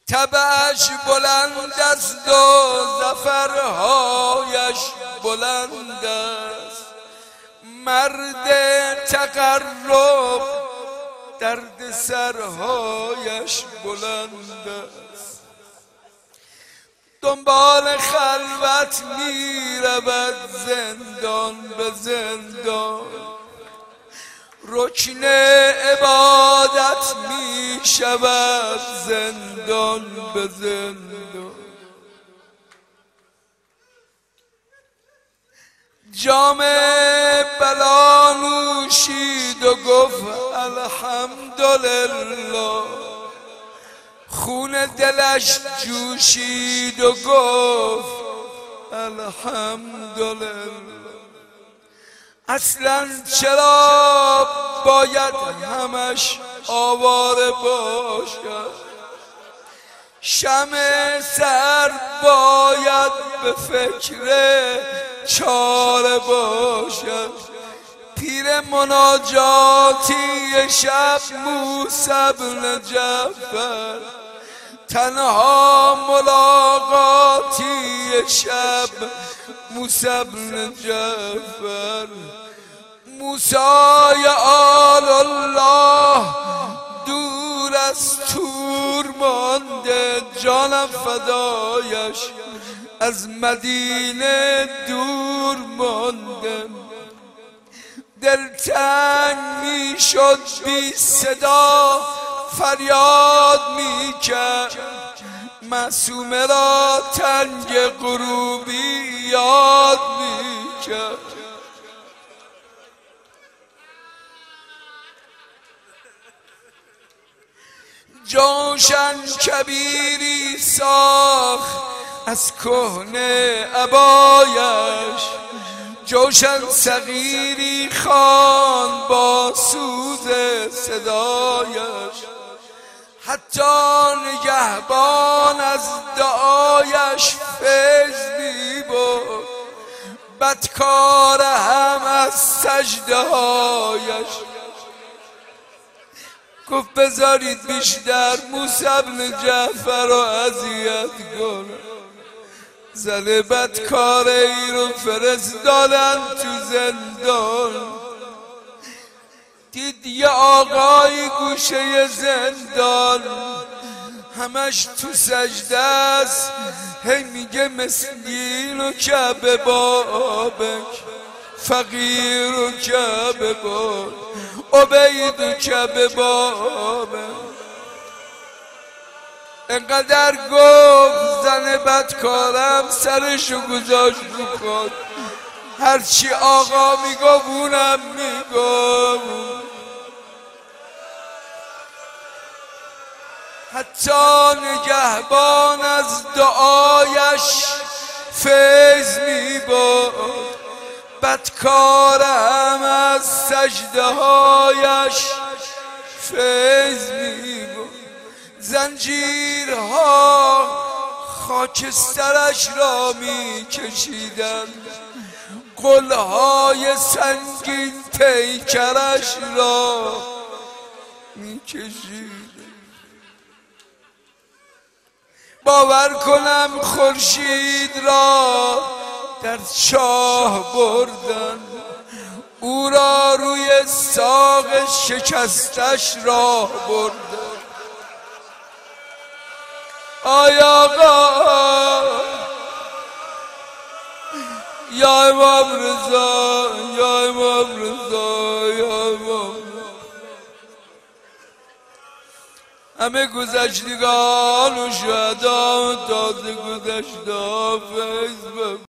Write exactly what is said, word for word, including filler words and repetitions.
تبعش بلند است و ظفرهایش بلند است. مرد تقرب درد سرهایش بلند است. دنبال خلوت می رود زندان به زندان، رکن عبادت می شود زندان به زندان. جام بلا نوشید و گفت الحمدلله، خون دلش جوشید و گفت الحمدلله. اصلا چرا باید همش آواره باشد؟ شمع سر باید به فکر چاره باشد. پیر مناجاتی شب موسی بن جعفر، تنها ملاقاتی شب موسی بن جعفر. موسی آل الله دور از تور مانده، جانم فدایش از مدینه دور مانده. دلتنگ می شد بی صدا فریاد می کرد، معصومه را تنگ غروبی یاد می کرد. جوشن کبیری ساخت از کهنه عبایش، جوشن صغیری خوان با سوز صدایش. حتی نگهبان از دعایش فیض می برد، بدکار هم از سجده هایش. گفت بذارید بیشتر موسی بن جعفر رو اذیت کنه. زن بدکار ای رو فرستادن تو زندان. دید یه آقای گوشه زندان همش تو سجده است، هی میگه مسکین و کعبه بابک، فقیر و کعبه بابک، عبید و کعبه بابک. انقدر گفت زن بدکارم سرشو گذاشت رو خود، هرچی آقا میگفت اونم میگفت. حتی نگهبان از دعایش فیض میبرد، بدکارم از سجده هایش فیض میبرد. زنجیرها خاکسترش را می کشیدند، قلهای سنگین پیکرش را می کشیدند. باور کنم خورشید را در چاه بردن، او را روی ساق شکستش راه بردن. آی آقا یا امام رضا، یا امام رضا، یا امام رضا. همه گذشتگان و شهدا تازه گذشته.